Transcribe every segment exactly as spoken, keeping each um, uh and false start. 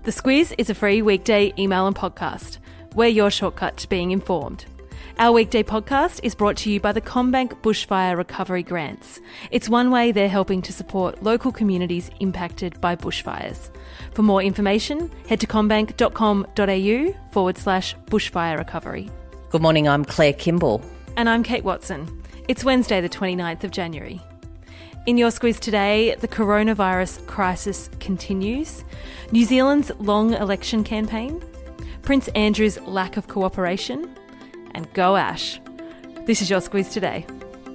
The Squiz is a free weekday email and podcast. We're your shortcut to being informed. Our weekday podcast is brought to you by the CommBank Bushfire Recovery Grants. It's one way they're helping to support local communities impacted by bushfires. For more information, head to commbank.com.au forward slash bushfire recovery. Good morning, I'm Claire Kimball. And I'm Kate Watson. It's Wednesday the twenty-ninth of January. In your Squiz today, the coronavirus crisis continues, New Zealand's long election campaign, Prince Andrew's lack of cooperation, and go Ash. This is your Squiz today.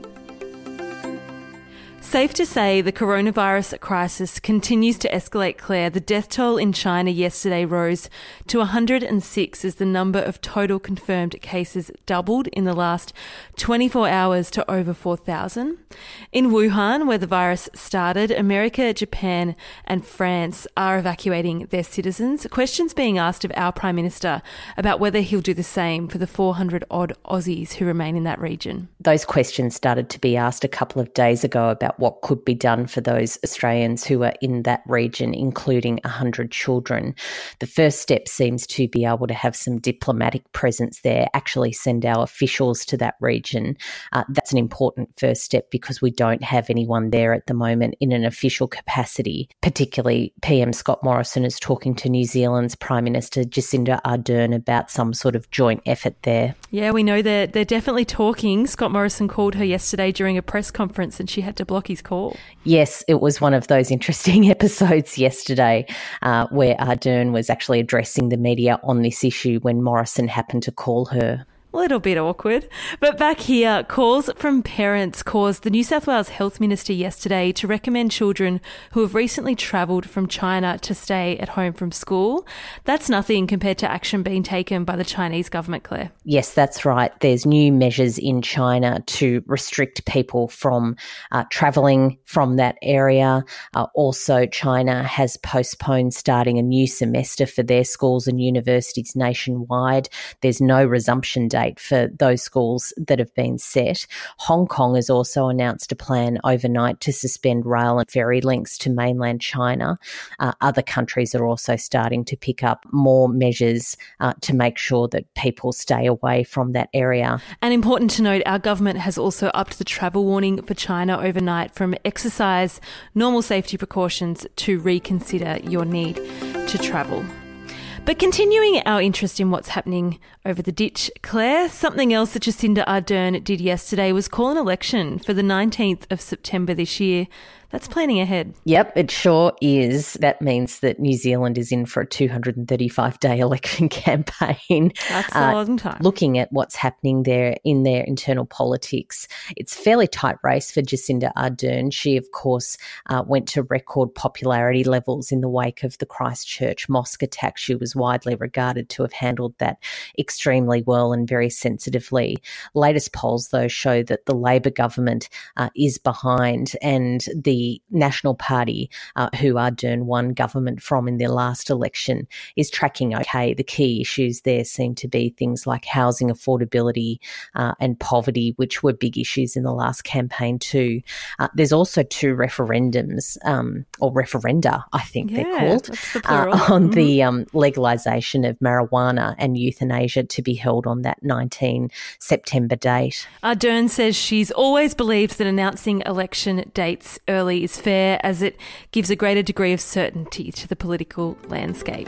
Safe to say the coronavirus crisis continues to escalate, Claire. The death toll in China yesterday rose to one hundred six as the number of total confirmed cases doubled in the last twenty-four hours to over four thousand. In Wuhan, where the virus started, America, Japan and France are evacuating their citizens. Questions being asked of our Prime Minister about whether he'll do the same for the four hundred odd Aussies who remain in that region. Those questions started to be asked a couple of days ago about what could be done for those Australians who are in that region, including one hundred children. The first step seems to be able to have some diplomatic presence there, actually send our officials to that region. Uh, that's an important first step because we don't have anyone there at the moment in an official capacity. Particularly, P M Scott Morrison is talking to New Zealand's Prime Minister Jacinda Ardern about some sort of joint effort there. Yeah, we know they're, they're definitely talking. Scott Morrison called her yesterday during a press conference and she had to block his call. Yes, it was one of those interesting episodes yesterday uh, where Ardern was actually addressing the media on this issue when Morrison happened to call her. A little bit awkward. But back here, calls from parents caused the New South Wales Health Minister yesterday to recommend children who have recently travelled from China to stay at home from school. That's nothing compared to action being taken by the Chinese government, Claire. Yes, that's right. There's new measures in China to restrict people from uh, travelling from that area. Uh, also, China has postponed starting a new semester for their schools and universities nationwide. There's no resumption date for those schools that have been set. Hong Kong has also announced a plan overnight to suspend rail and ferry links to mainland China. Uh, other countries are also starting to pick up more measures uh, to make sure that people stay away from that area. And important to note, our government has also upped the travel warning for China overnight from exercise normal safety precautions to reconsider your need to travel. But continuing our interest in what's happening over the ditch, Claire, something else that Jacinda Ardern did yesterday was call an election for the nineteenth of September this year. That's planning ahead. Yep, it sure is. That means that New Zealand is in for a two hundred thirty-five day election campaign. That's a long time. Uh, looking at what's happening there in their internal politics, it's a fairly tight race for Jacinda Ardern. She, of course, uh, went to record popularity levels in the wake of the Christchurch mosque attack. She was widely regarded to have handled that extremely well and very sensitively. Latest polls, though, show that the Labor government uh, is behind, and the The National Party, uh, who Ardern won government from in their last election, is tracking okay. The key issues there seem to be things like housing affordability uh, and poverty, which were big issues in the last campaign too. Uh, there's also two referendums, um, or referenda, I think yeah, they're called, that's the plural. uh, on mm-hmm. the um, legalisation of marijuana and euthanasia to be held on that nineteenth of September date. Ardern says she's always believed that announcing election dates early is fair, as it gives a greater degree of certainty to the political landscape.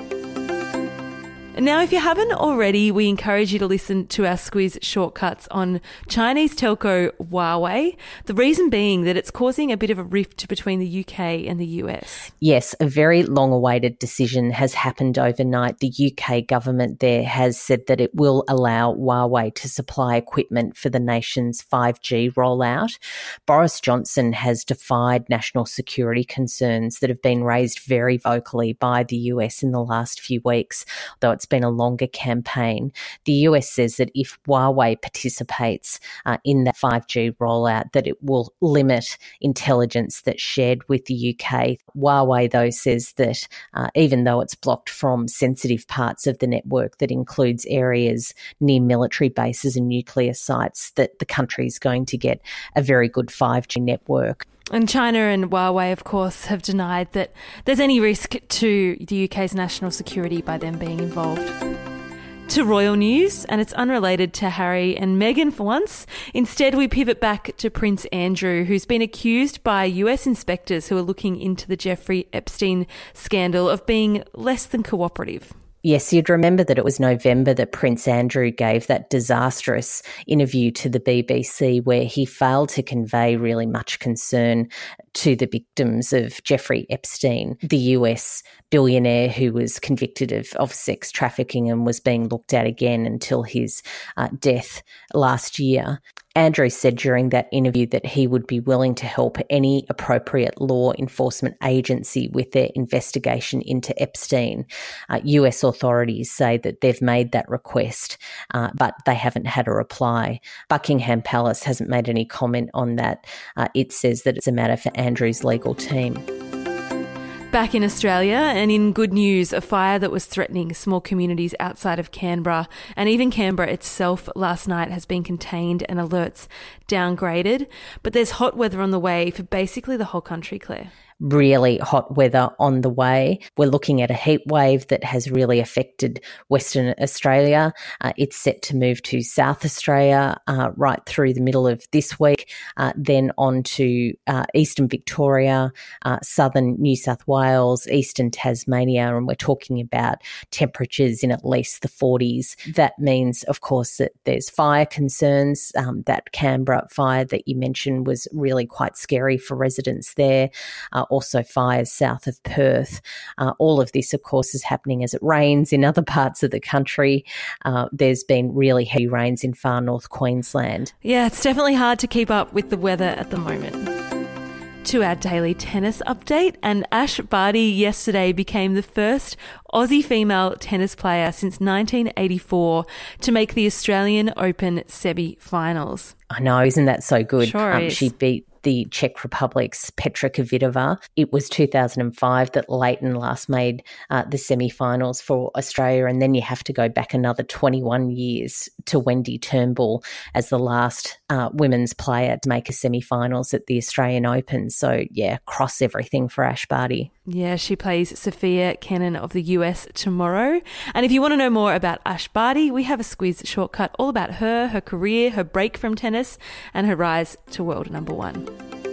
And now, if you haven't already, we encourage you to listen to our Squiz shortcuts on Chinese telco Huawei. The reason being that it's causing a bit of a rift between the U K and the U S. Yes, a very long-awaited decision has happened overnight. The U K government there has said that it will allow Huawei to supply equipment for the nation's five G rollout. Boris Johnson has defied national security concerns that have been raised very vocally by the U S in the last few weeks, though it's been a longer campaign. The U S says that if Huawei participates uh, in that five G rollout, that it will limit intelligence that's shared with the U K. Huawei, though, says that uh, even though it's blocked from sensitive parts of the network that includes areas near military bases and nuclear sites, that the country is going to get a very good five G network. And China and Huawei, of course, have denied that there's any risk to the U K's national security by them being involved. To royal news, and it's unrelated to Harry and Meghan for once. Instead, we pivot back to Prince Andrew, who's been accused by U S inspectors who are looking into the Jeffrey Epstein scandal of being less than cooperative. Yes, you'd remember that it was November that Prince Andrew gave that disastrous interview to the B B C where he failed to convey really much concern to the victims of Jeffrey Epstein, the U S billionaire who was convicted of, of sex trafficking and was being looked at again until his uh, death last year. Andrew said during that interview that he would be willing to help any appropriate law enforcement agency with their investigation into Epstein. Uh, U S authorities say that they've made that request, uh, but they haven't had a reply. Buckingham Palace hasn't made any comment on that. Uh, it says that it's a matter for Andrew's legal team. Back in Australia, and in good news, a fire that was threatening small communities outside of Canberra and even Canberra itself last night has been contained and alerts downgraded. But there's hot weather on the way for basically the whole country, Claire. Really hot weather on the way. We're looking at a heat wave that has really affected Western Australia. Uh, it's set to move to South Australia uh, right through the middle of this week, uh, then on to uh, Eastern Victoria, uh, Southern New South Wales, Eastern Tasmania, and we're talking about temperatures in at least the forties. That means, of course, that there's fire concerns. Um, that Canberra fire that you mentioned was really quite scary for residents there. Uh, also fires south of Perth. Uh, all of this, of course, is happening as it rains in other parts of the country. Uh, there's been really heavy rains in far north Queensland. Yeah, it's definitely hard to keep up with the weather at the moment. To our daily tennis update, and Ash Barty yesterday became the first Aussie female tennis player since nineteen eighty-four to make the Australian Open semi-finals. I know, isn't that so good? Sure um, is. She beat the Czech Republic's Petra Kvitova. It was two thousand five that Leighton last made uh, the semi-finals for Australia, and then you have to go back another twenty-one years to Wendy Turnbull as the last uh, women's player to make a semi-finals at the Australian Open. So, yeah, cross everything for Ash Barty. Yeah, she plays Sophia Kenin of the U S tomorrow. And if you want to know more about Ash Barty, we have a Squiz shortcut all about her, her career, her break from tennis, and her rise to world number one.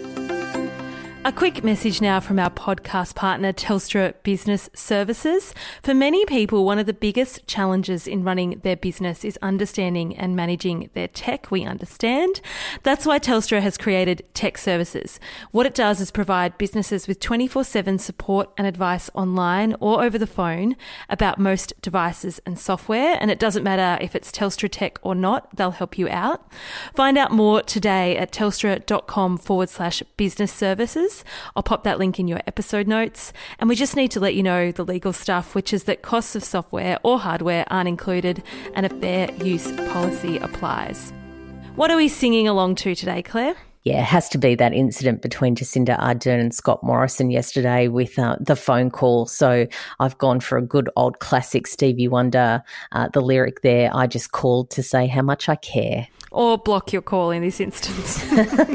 A quick message now from our podcast partner, Telstra Business Services. For many people, one of the biggest challenges in running their business is understanding and managing their tech. We understand. That's why Telstra has created Tech Services. What it does is provide businesses with twenty-four seven support and advice online or over the phone about most devices and software. And it doesn't matter if it's Telstra Tech or not, they'll help you out. Find out more today at telstra.com forward slash business services. I'll pop that link in your episode notes. And we just need to let you know the legal stuff, which is that costs of software or hardware aren't included and a fair use policy applies. What are we singing along to today, Claire? Yeah, it has to be that incident between Jacinda Ardern and Scott Morrison yesterday with uh, the phone call. So I've gone for a good old classic Stevie Wonder. Uh, the lyric there, I just called to say how much I care. Or block your call in this instance.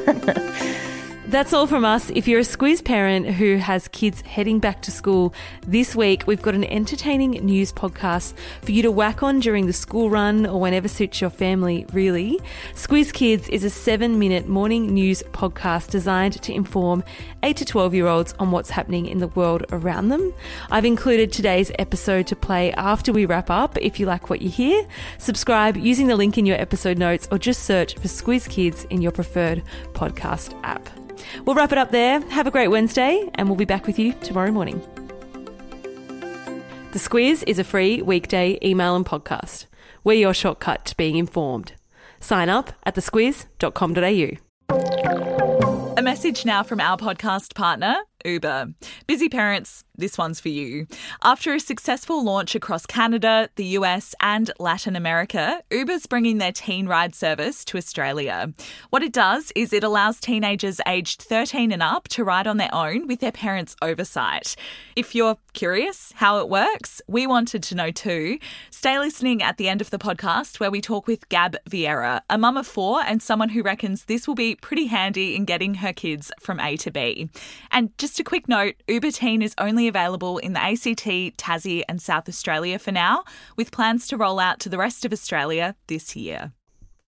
That's all from us. If you're a Squiz parent who has kids heading back to school this week, we've got an entertaining news podcast for you to whack on during the school run or whenever suits your family, really. Squiz Kids is a seven-minute morning news podcast designed to inform eight to twelve-year-olds on what's happening in the world around them. I've included today's episode to play after we wrap up. If you like what you hear, subscribe using the link in your episode notes or just search for Squiz Kids in your preferred podcast app. We'll wrap it up there. Have a great Wednesday, and we'll be back with you tomorrow morning. The Squiz is a free weekday email and podcast. We're your shortcut to being informed. Sign up at the squiz dot com dot a u. A message now from our podcast partner, Uber. Busy parents, this one's for you. After a successful launch across Canada, the U S and Latin America, Uber's bringing their teen ride service to Australia. What it does is it allows teenagers aged thirteen and up to ride on their own with their parents' oversight. If you're curious how it works, we wanted to know too. Stay listening at the end of the podcast where we talk with Gab Vieira, a mum of four and someone who reckons this will be pretty handy in getting her kids from A to B. And just a quick note, Uber Teen is only available in the A C T, Tassie and South Australia for now, with plans to roll out to the rest of Australia this year.